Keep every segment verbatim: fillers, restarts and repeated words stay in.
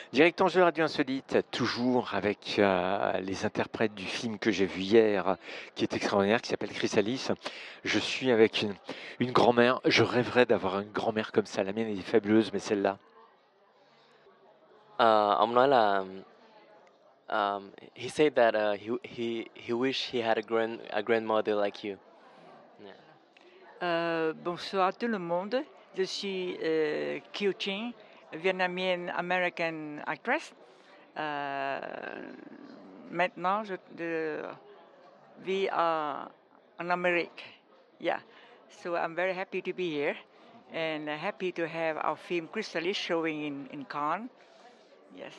Direct Enjeu Radio Insolite, toujours avec euh, les interprètes du film que j'ai vu hier, qui est extraordinaire, qui s'appelle Chrysalis. Je suis avec une, une grand-mère. Je rêverais d'avoir une grand-mère comme ça. La mienne est fabuleuse, mais celle-là. Uh, ông nói là um, he said that uh, he he he wish he had a grand a grandmother like you. Yeah. Euh, bonsoir à tout le monde. Je suis euh, Kieu Chin, vietnamienne American actress. Euh, maintenant, je, je vis à- en Amérique. Yeah. So I'm very happy to be here and uh, happy to have our film Chrysalis showing in, in Cannes. Yes.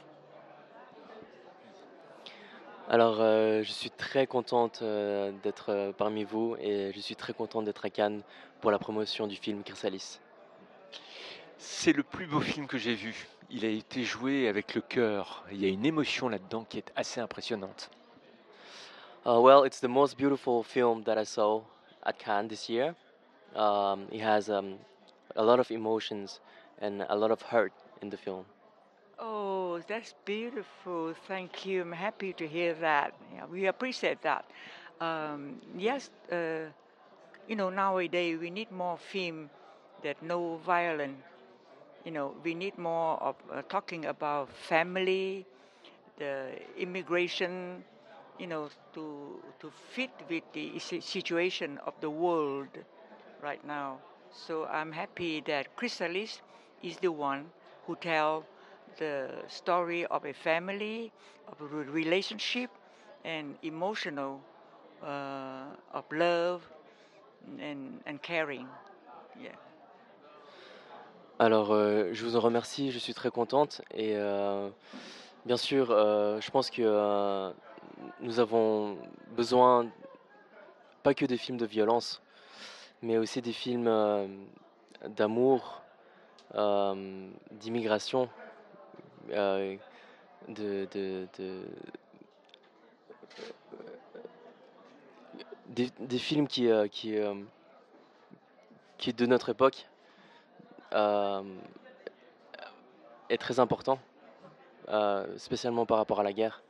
Alors, euh, je suis très contente euh, d'être euh, parmi vous et je suis très contente d'être à Cannes pour la promotion du film Chrysalis. C'est le plus beau film que j'ai vu. Il a été joué avec le cœur. Il y a une émotion là-dedans qui est assez impressionnante. Uh, well, it's the most beautiful film that I saw at Cannes this year. Um, it has um, a lot of emotions and a lot of hurt in the film. Oh, that's beautiful. Thank you. I'm happy to hear that. Yeah, we appreciate that. Um, yes, uh, you know, nowadays we need more film that no violence. You know, we need more of uh, talking about family, the immigration, you know, to to fit with the si- situation of the world right now. So I'm happy that Chrysalis is the one who tell the story of a family, of a re- relationship, and emotional uh, of love and and caring. Yeah. Alors, euh, je vous en remercie, je suis très contente et euh, bien sûr, euh, je pense que euh, nous avons besoin pas que des films de violence, mais aussi des films euh, d'amour, euh, d'immigration, euh, de, de- de- des, des films qui, euh, qui, euh, qui de notre époque euh, est très important, euh, spécialement par rapport à la guerre.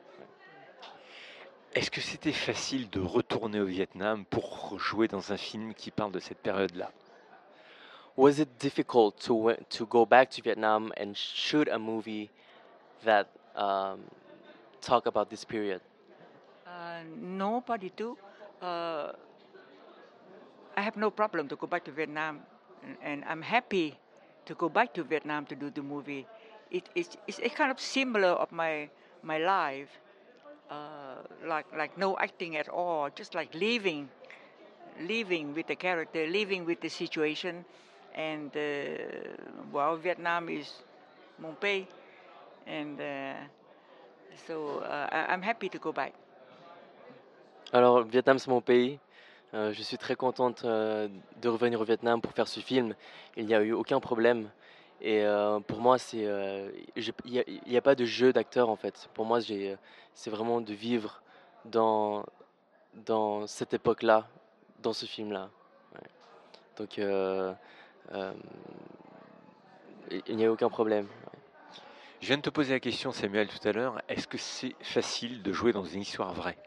Est-ce que c'était facile de retourner au Vietnam pour jouer dans un film qui parle de cette période-là? Was it difficult to we- to go back to Vietnam and shoot a movie that um, talk about this period? Uh, nobody do. Uh, I have no problem to go back to Vietnam, and, and I'm happy to go back to Vietnam to do the movie. It, it's it's a kind of similar of my my life, uh, like like no acting at all, just like living, living with the character, living with the situation, and uh, well, Vietnam is mon pays, and uh, so uh, I, I'm happy to go back. Alors, le Vietnam, c'est mon pays. Euh, je suis très contente euh, de revenir au Vietnam pour faire ce film. Il n'y a eu aucun problème. Et euh, pour moi, c'est, euh, j'ai- il n'y a, il y a pas de jeu d'acteur en fait. Pour moi, j'ai, c'est vraiment de vivre dans, dans cette époque-là, dans ce film-là. Ouais. Donc, euh, euh, il il n'y a aucun problème. Je viens de te poser la question, Samuel, tout à l'heure. Est-ce que c'est facile de jouer dans une histoire vraie?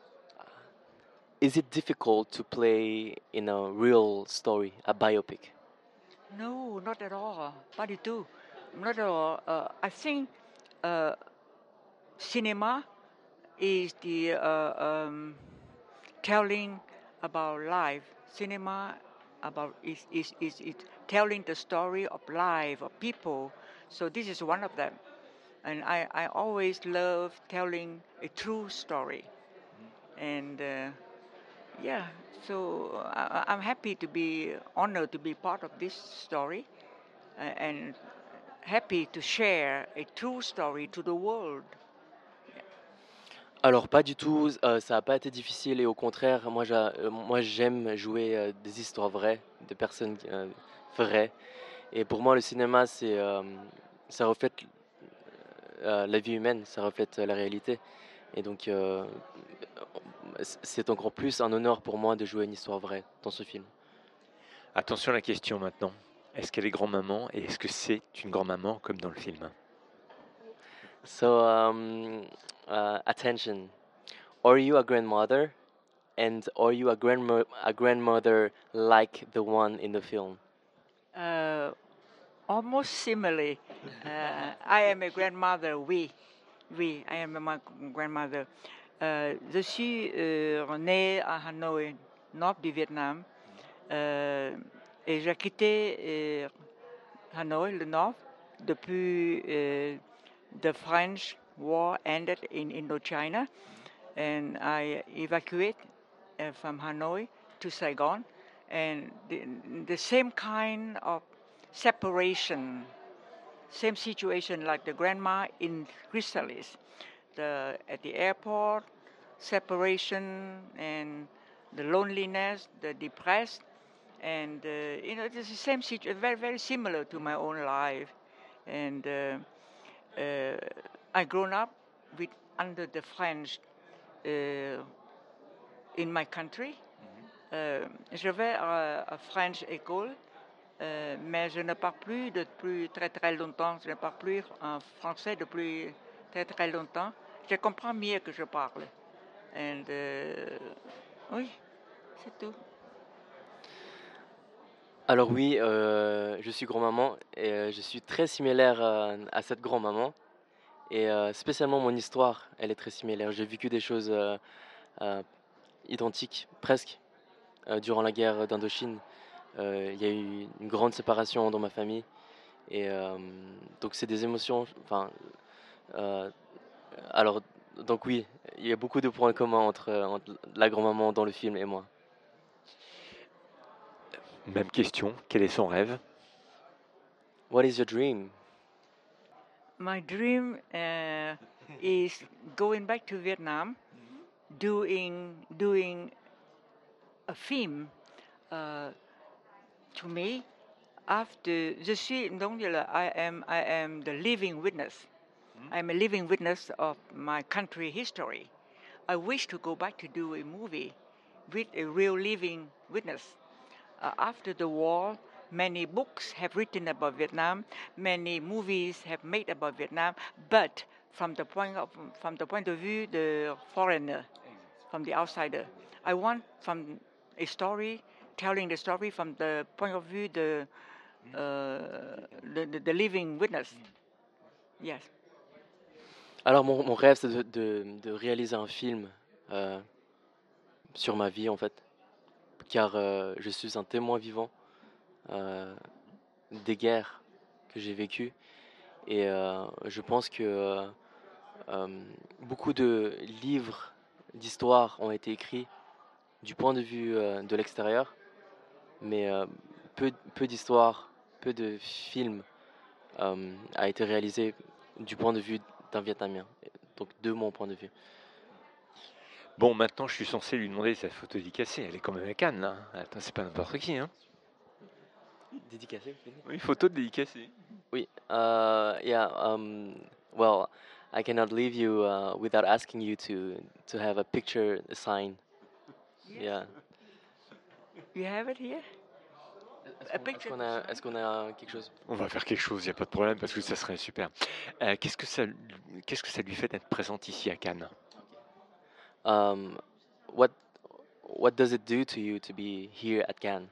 Is it difficult to play in a real story, a biopic? No, not at all. But it do, not at all. Uh, I think uh, cinema is the uh, um, telling about life. Cinema about is, is, is, is telling the story of life of people. So this is one of them. And I, I always love telling a true story. And uh, yeah, so I, I'm happy to be honored to be part of this story uh, and happy to share a true story to the world. Alors pas du tout, euh, ça n'a pas été difficile et au contraire, moi, j'a- euh, moi j'aime jouer euh, des histoires vraies, de personnes euh, vraies. Et pour moi le cinéma c'est, euh, ça reflète euh, la vie humaine, ça reflète euh, la réalité. Et donc euh, c'est encore plus un honneur pour moi de jouer une histoire vraie dans ce film. Attention à la question maintenant. Est-ce qu'elle est grand-maman et est-ce que c'est une grand-maman comme dans le film? So, um, uh, attention. Are you a grandmother? And are you a grandma a grandmother like the one in the film? Uh, Almost similarly. Uh, I am a grandmother, oui. Oui, I am a grandmother. Euh, je suis euh, née à Hanoi, nord du Vietnam. Euh, et j'ai quitté euh, Hanoi, le nord, depuis euh, the French war ended in Indochina. And I evacuated uh, from Hanoi to Saigon. And the, the same kind of separation, same situation like the grandma in Chrysalis. The, at the airport, separation and the loneliness, the depressed, and uh, you know it's the same situation, very very similar to my own life, and uh, uh, I grown up with under the French uh, in my country. Euh, je vais à, à French École, euh, mais je ne parle plus depuis très très longtemps. Je ne parle plus en français depuis très très longtemps. Je comprends mieux que je parle. And, euh, oui, c'est tout. Alors oui, euh, je suis grand-maman et euh, je suis très similaire à, à cette grand-maman. Et euh, spécialement mon histoire, elle est très similaire. J'ai vécu des choses euh, euh, identiques, presque, euh, durant la guerre d'Indochine. Euh, Il y a eu une grande séparation dans ma famille. Et euh, donc c'est des émotions. Enfin, euh, alors donc oui, il y a beaucoup de points communs entre, entre la grand-maman dans le film et moi. Même question, quel est son rêve? What is your dream? My dream uh, is going back to Vietnam, doing doing a film. Uh, to me, after je suis donc le- I am I am the living witness. I am a living witness of my country history. I wish to go back to do a movie with a real living witness. Uh, after the war, many books have written about Vietnam, many movies have made about Vietnam, but from the point of from the point of view the foreigner, from the outsider. I want from a story telling the story from the point of view the uh, the, the, the living witness. Yes. Alors mon, mon rêve c'est de, de- de réaliser un film euh, sur ma vie en fait, car euh, je suis un témoin vivant euh, des guerres que j'ai vécues et euh, je pense que euh, euh, beaucoup de livres d'histoire ont été écrits du point de vue euh, de l'extérieur, mais euh, peu, peu d'histoires, peu de films euh, a été réalisé du point de vue d'un Vietnamien, donc de mon point de vue. Bon, maintenant, je suis censé lui demander sa photo dédicacée. Elle est quand même à Cannes, là. Attends, c'est pas n'importe qui, hein. Dédicacé, Oui, photo dédicacée. oui, uh, yeah, um, well, I cannot leave you uh, without asking you to to have a picture sign. Yeah. You have it here? Est-ce qu'on est-ce qu'on a, est-ce qu'on a quelque chose? On va faire quelque chose, il n'y a pas de problème, parce que ça serait super. Euh, qu'est-ce que ça, qu'est-ce que ça lui fait d'être présente ici à Cannes? Um, what what does it do to you to be here at Cannes?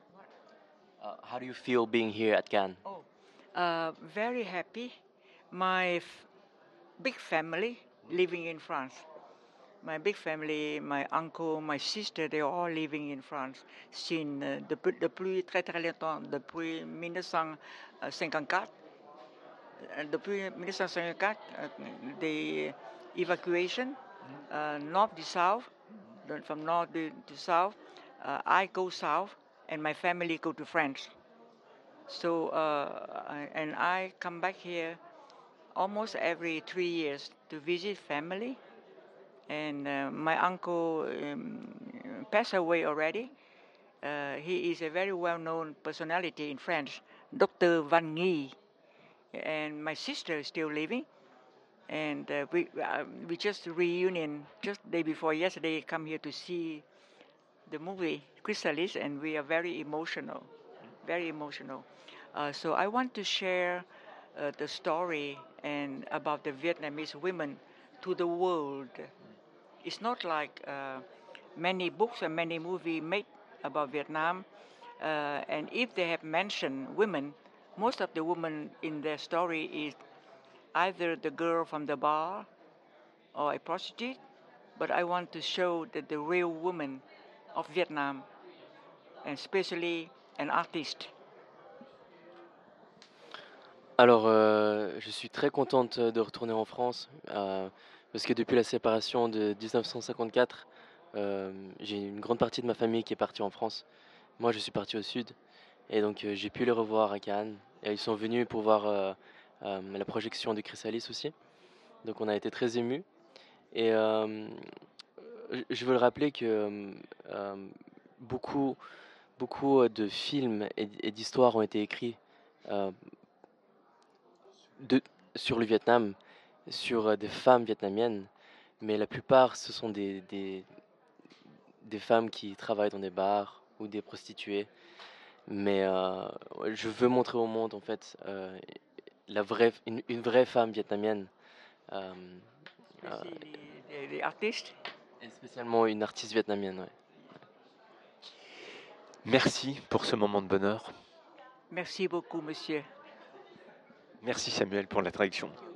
Uh, how do you feel being here at Cannes? Oh, uh, very happy. My f- big family living in France. My big family, my uncle, my sister, they're all living in France since uh, depuis, depuis très très longtemps, depuis nineteen fifty-four. Uh, depuis nineteen fifty-four, uh, the evacuation, uh, north to south, then from north to, to south. Uh, I go south, and my family go to France. So, uh, I, and I come back here almost every three years to visit family. And uh, my uncle um, passed away already. Uh, he is a very well-known personality in France, Doctor Van Nghi. And my sister is still living. And uh, we uh, we just reunion just the day before yesterday. Come here to see the movie Chrysalis, and we are very emotional, very emotional. Uh, so I want to share uh, the story and about the Vietnamese women to the world. It's not like uh, many books and many movies made about Vietnam, uh, and if they have mentioned women, most of the women in their story is either the girl from the bar or a prostitute, but I want to show that the real woman of Vietnam, and especially an artist. Alors, euh, je suis très contente de retourner en France euh, parce que depuis la séparation de mille neuf cent cinquante-quatre, euh, j'ai une grande partie de ma famille qui est partie en France. Moi, je suis parti au sud et donc euh, j'ai pu les revoir à Cannes. Et ils sont venus pour voir euh, euh, la projection de Chrysalis aussi. Donc, on a été très émus. Et euh, je- je veux le rappeler que euh, beaucoup, beaucoup de films et, et d'histoires ont été écrits euh, de, sur le Vietnam, sur euh, des femmes vietnamiennes, mais la plupart ce sont des, des, des femmes qui travaillent dans des bars ou des prostituées. Mais euh, je veux montrer au monde en fait euh, la vraie, une, une vraie femme vietnamienne, euh, euh, Especially the, the, the artist. et spécialement une artiste vietnamienne. Ouais. Merci pour ce moment de bonheur. Merci beaucoup, monsieur. Merci Samuel pour la traduction.